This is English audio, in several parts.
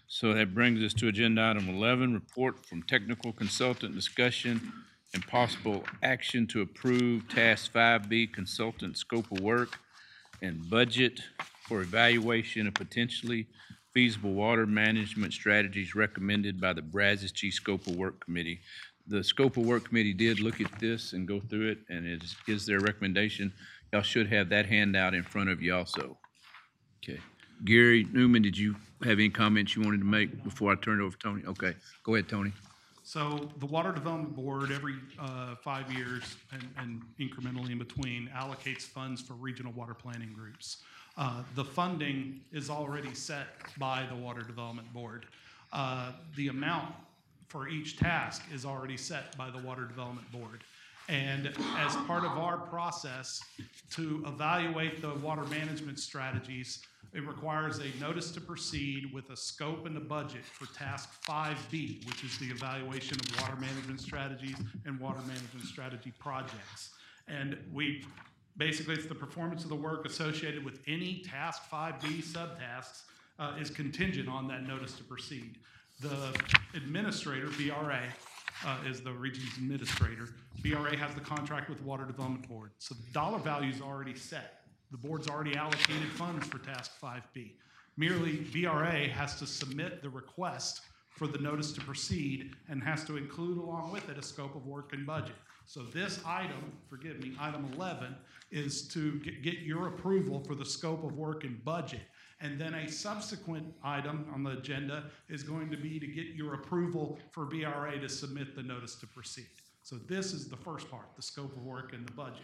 So that brings us to agenda item 11, report from technical consultant, discussion and possible action to approve task 5B consultant scope of work and budget for evaluation of potentially feasible water management strategies recommended by the Brazos G Scope of Work Committee. The Scope of Work Committee did look at this and go through it, and it is their recommendation. Y'all should have that handout in front of you also. Okay. Gary Newman, did you have any comments you wanted to make before I turn it over to Tony? Okay, go ahead, Tony. So the Water Development Board, every 5 years and incrementally in between, allocates funds for regional water planning groups. The funding is already set by the Water Development Board. The amount for each task is already set by the Water Development Board. And as part of our process to evaluate the water management strategies, it requires a notice to proceed with a scope and a budget for task 5B, which is the evaluation of water management strategies and water management strategy projects. And basically it's the performance of the work associated with any task 5B subtasks is contingent on that notice to proceed. The administrator, BRA, is the region's administrator. BRA has the contract with the Water Development Board. So the dollar value is already set. The board's already allocated funds for task 5B. Merely BRA has to submit the request for the notice to proceed and has to include along with it a scope of work and budget. So this item, item 11, is to get your approval for the scope of work and budget. And then a subsequent item on the agenda is going to be to get your approval for BRA to submit the notice to proceed. So this is the first part, the scope of work and the budget.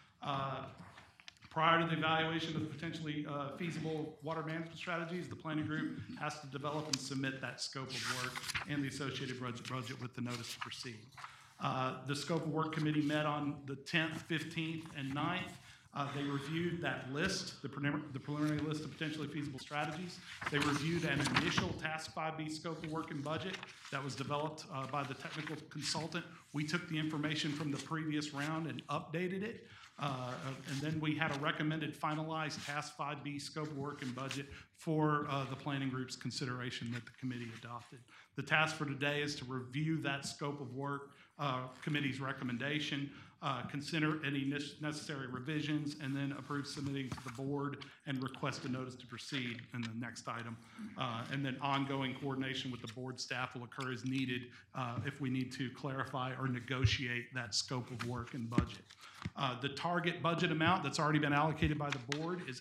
Prior to the evaluation of potentially feasible water management strategies, the planning group has to develop and submit that scope of work and the associated budget with the notice to proceed. The scope of work committee met on the 10th, 15th, and 9th. They reviewed that list, the preliminary list of potentially feasible strategies. They reviewed an initial task 5B scope of work and budget that was developed by the technical consultant. We took the information from the previous round and updated it. And then we had a recommended finalized task 5B scope of work and budget for the planning group's consideration that the committee adopted. The task for today is to review that scope of work committee's recommendation, consider any necessary revisions, and then approve submitting to the board and request a notice to proceed in the next item. And then ongoing coordination with the board staff will occur as needed if we need to clarify or negotiate that scope of work and budget. The target budget amount that's already been allocated by the board is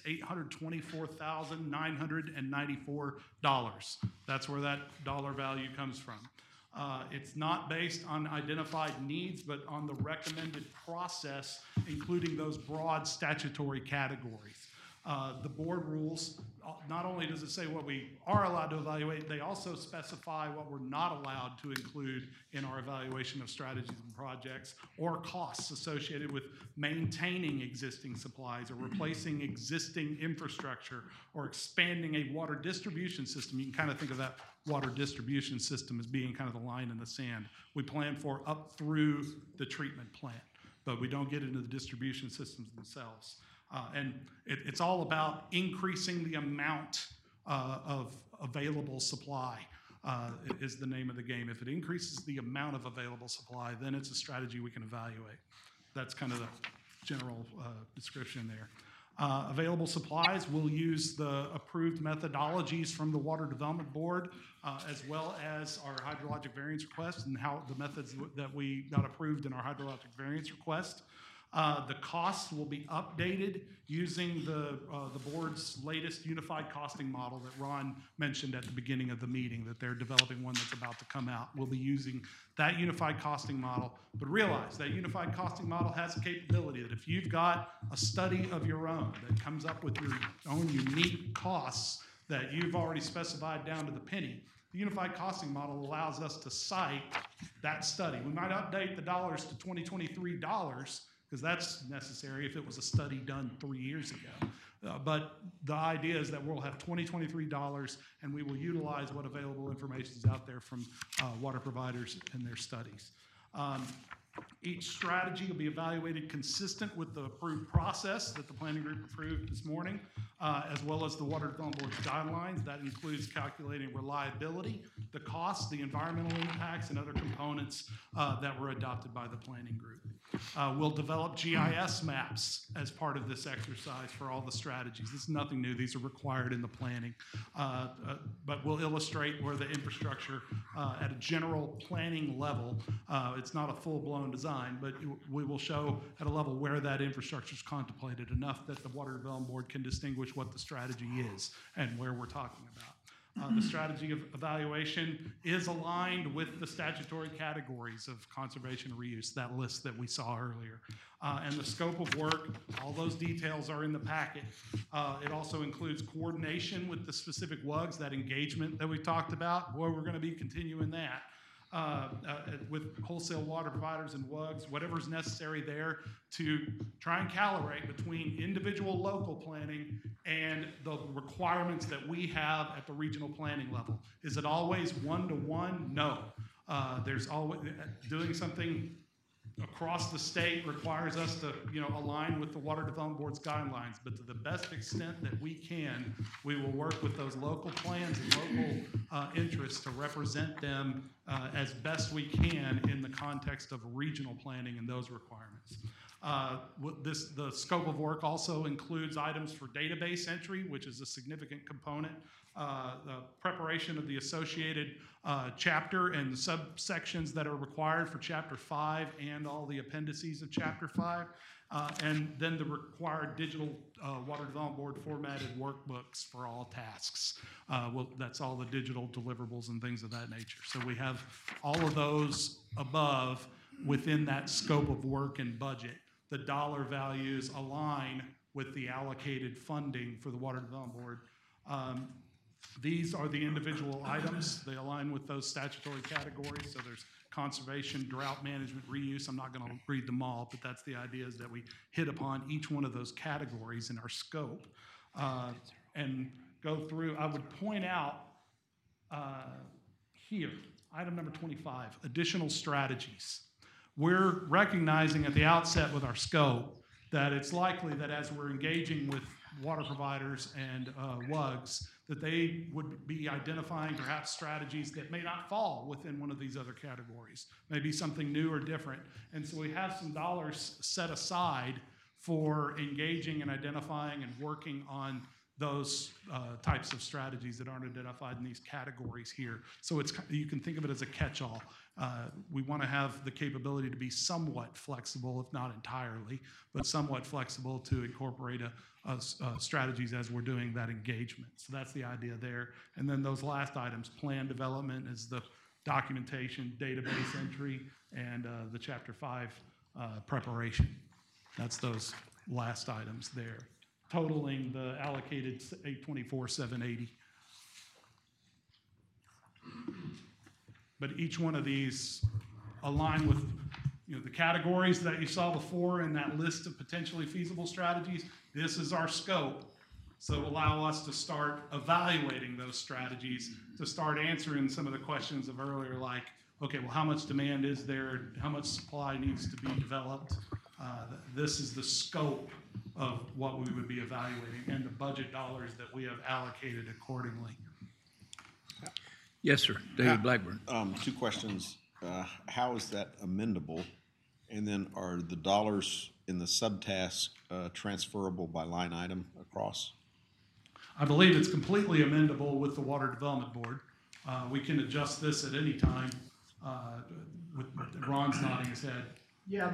$824,994. That's where that dollar value comes from. It's not based on identified needs, but on the recommended process, including those broad statutory categories. The board rules, not only does it say what we are allowed to evaluate, they also specify what we're not allowed to include in our evaluation of strategies and projects, or costs associated with maintaining existing supplies or replacing existing infrastructure or expanding a water distribution system. You can kind of think of that water distribution system as being kind of the line in the sand. We plan for up through the treatment plant, but we don't get into the distribution systems themselves. And it's all about increasing the amount of available supply is the name of the game. If it increases the amount of available supply, then it's a strategy we can evaluate. That's kind of the general description there. Available supplies, we'll use the approved methodologies from the Water Development Board, as well as our hydrologic variance request and how the methods that we got approved in our hydrologic variance request. The costs will be updated using the board's latest unified costing model that Ron mentioned at the beginning of the meeting, that they're developing one that's about to come out. We'll be using that unified costing model, but realize that unified costing model has the capability that if you've got a study of your own that comes up with your own unique costs that you've already specified down to the penny, the unified costing model allows us to cite that study. We might update the dollars to 2023 dollars, because that's necessary if it was a study done 3 years ago. But the idea is that we'll have 2023 dollars, and we will utilize what available information is out there from water providers and their studies. Each strategy will be evaluated consistent with the approved process that the planning group approved this morning, as well as the Water Development Board's guidelines. That includes calculating reliability, the costs, the environmental impacts, and other components that were adopted by the planning group. We'll develop GIS maps as part of this exercise for all the strategies. This is nothing new. These are required in the planning. But we'll illustrate where the infrastructure at a general planning level, it's not a full-blown design, but we will show at a level where that infrastructure is contemplated enough that the Water Development Board can distinguish what the strategy is and where we're talking about. The strategy of evaluation is aligned with the statutory categories of conservation and reuse, that list that we saw earlier. And the scope of work, all those details are in the packet. It also includes coordination with the specific WUGs, that engagement that we talked about. Boy, we're going to be continuing that. With wholesale water providers and WUGs, whatever's necessary there to try and calibrate between individual local planning and the requirements that we have at the regional planning level. Is it always one-to-one? No. There's always doing something across the state requires us to, align with the Water Development Board's guidelines, but to the best extent that we can, we will work with those local plans and local interests to represent them as best we can in the context of regional planning and those requirements. The scope of work also includes items for database entry, which is a significant component. The preparation of the associated chapter and the subsections that are required for Chapter 5 and all the appendices of Chapter 5, and then the required digital Water Development Board formatted workbooks for all tasks. That's all the digital deliverables and things of that nature. So we have all of those above within that scope of work and budget. The dollar values align with the allocated funding for the Water Development Board. These are the individual items. They align with those statutory categories. So there's conservation, drought management, reuse. I'm not going to read them all, but that's the idea, is that we hit upon each one of those categories in our scope and go through. I would point out here, item number 25, additional strategies. We're recognizing at the outset with our scope that it's likely that as we're engaging with water providers and WUGs, that they would be identifying perhaps strategies that may not fall within one of these other categories, maybe something new or different. And so we have some dollars set aside for engaging and identifying and working on those types of strategies that aren't identified in these categories here. So you can think of it as a catch-all. We want to have the capability to be somewhat flexible, if not entirely, but somewhat flexible to incorporate strategies as we're doing that engagement. So that's the idea there. And then those last items, plan development is the documentation, database entry, and the Chapter 5 preparation. That's those last items there, totaling the allocated $824,780. But each one of these align with the categories that you saw before in that list of potentially feasible strategies. This is our scope, so allow us to start evaluating those strategies, to start answering some of the questions of earlier, like, okay, well, how much demand is there? How much supply needs to be developed? This is the scope of what we would be evaluating and the budget dollars that we have allocated accordingly. Yes, sir. David Blackburn. Two questions. How is that amendable? And then are the dollars in the subtask transferable by line item across? I believe it's completely amendable with the Water Development Board. We can adjust this at any time. With Ron's nodding his head. Yeah,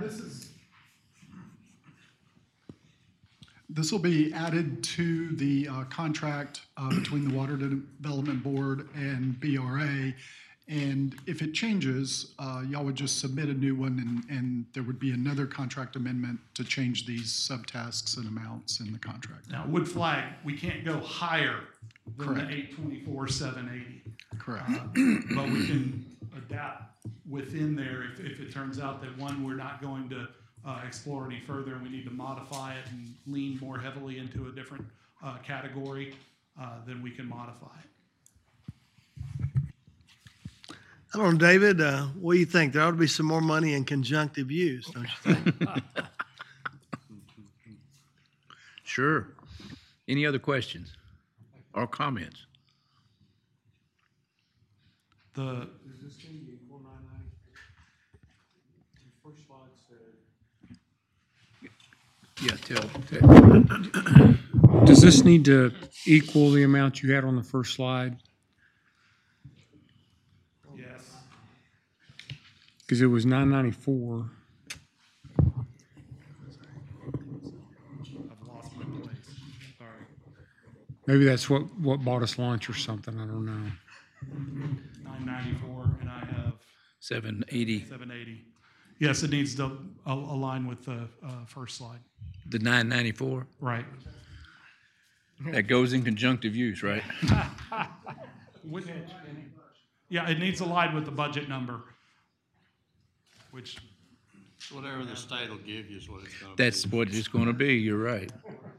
this will be added to the contract between the Water Development Board and BRA. And if it changes, y'all would just submit a new one, and there would be another contract amendment to change these subtasks and amounts in the contract. Now, would flag, we can't go higher than Correct. the 824,780. Correct. But we can adapt within there if it turns out that one, we're not going to explore any further and we need to modify it and lean more heavily into a different category, then we can modify it. I don't know, David, what do you think? There ought to be some more money in conjunctive use, don't you think? Sure. Any other questions or comments? The, Is this gonna be equal 990? The first slide said. Yeah, tell. Does this need to equal the amount you had on the first slide? yes, Because it was 994. I've lost my place. Sorry. Maybe that's what bought us lunch or something, I don't know. 994, and I have 780, 780. Yes, it needs to align with the first slide. the 994. Right. That goes in conjunctive use, right? Yeah, it needs to align with the budget number, which, Whatever the state will give you is what it's gonna be. That's what it's gonna be, you're right.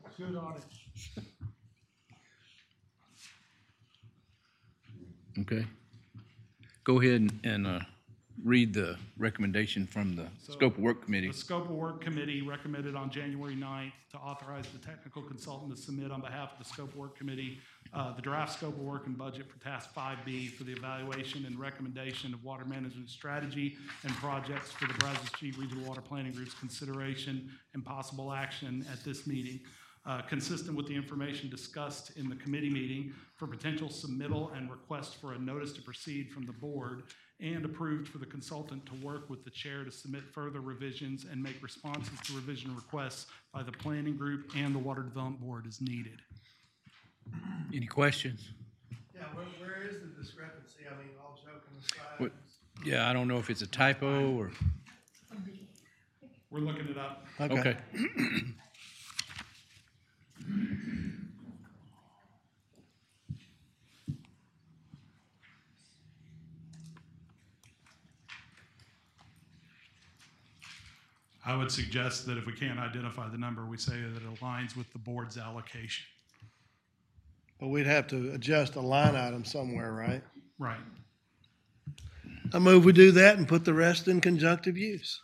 Okay. Go ahead and read the recommendation from the Scope of Work Committee. the Scope of Work Committee recommended on January 9th to authorize the technical consultant to submit on behalf of the Scope of Work Committee the draft scope of work and budget for Task 5B for the evaluation and recommendation of water management strategy and projects for the Brazos G Regional Water Planning Group's consideration and possible action at this meeting. Consistent with the information discussed in the committee meeting for potential submittal and request for a notice to proceed from the board, and approved for the consultant to work with the chair to submit further revisions and make responses to revision requests by the planning group and the Water Development Board as needed. Any questions? Yeah, where is the discrepancy? I mean, all joking aside. What- Yeah, I don't know if it's a typo or, We're looking it up. okay. I would suggest that if we can't identify the number, we say that it aligns with the board's allocation. But we'd have to adjust a line item somewhere, right? Right. I move we do that and put the rest in conjunctive use.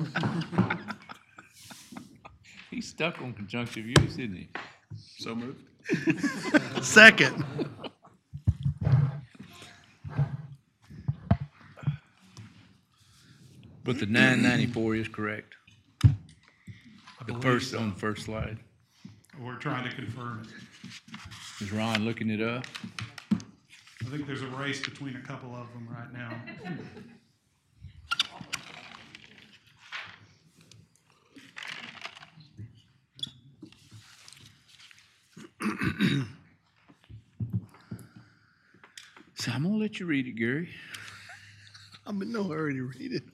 He's stuck on conjunctive use, isn't he? So moved. Second. But the 994 is correct. I The believe first, so. on the first slide. We're trying to confirm it. Is Ron looking it up? I think there's a race between a couple of them right now. So I'm gonna let you read it, Gary. I'm in no hurry to read it.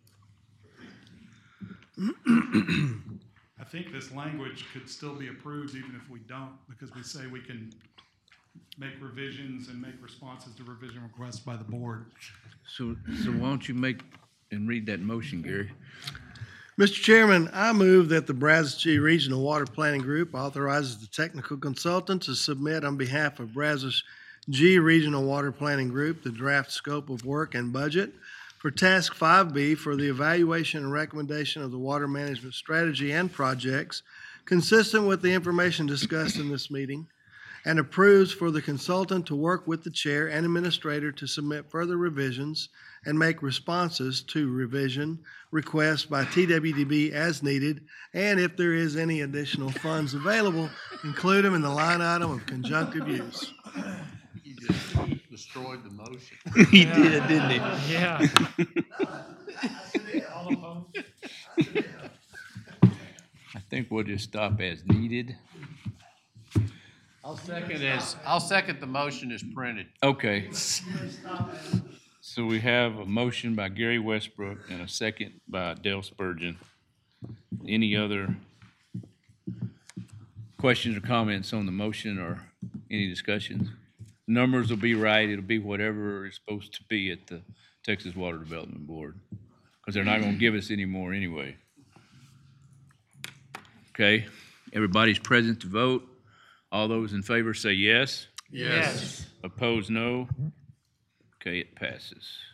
I think this language could still be approved even if we don't, because we say we can make revisions and make responses to revision requests by the board. So why don't you make and read that motion, Gary? Mr. Chairman, I move that the Brazos G Regional Water Planning Group authorizes the technical consultant to submit on behalf of Brazos G Regional Water Planning Group the draft scope of work and budget for Task 5B for the evaluation and recommendation of the water management strategy and projects consistent with the information discussed in this meeting, and approves for the consultant to work with the chair and administrator to submit further revisions and make responses to revision requests by TWDB as needed, and if there is any additional funds available, include them in the line item of conjunctive use. You just destroyed the motion. He did, didn't he? Yeah. I think we'll just stop as needed. I'll second the motion as printed. Okay. So we have a motion by Gary Westbrook and a second by Dale Spurgeon. Any other questions or comments on the motion or any discussions? Numbers will be right. It'll be whatever it's supposed to be at the Texas Water Development Board, because they're not gonna give us any more anyway. Okay, everybody's present to vote. All those in favor say yes. Yes. Opposed, no. Okay, it passes.